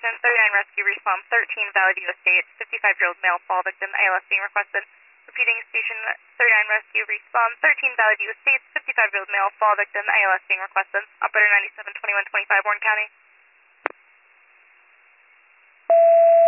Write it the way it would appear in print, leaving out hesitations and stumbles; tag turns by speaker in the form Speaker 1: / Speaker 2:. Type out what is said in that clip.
Speaker 1: Washington, 39 Rescue, respawn 13 Valladolid Estates, 55-year-old male fall victim, ALS being requested. Repeating, station 39 Rescue, respawn 13 Valladolid Estates, 55-year-old male fall victim, ALS being requested. Operator 972125, Warren County.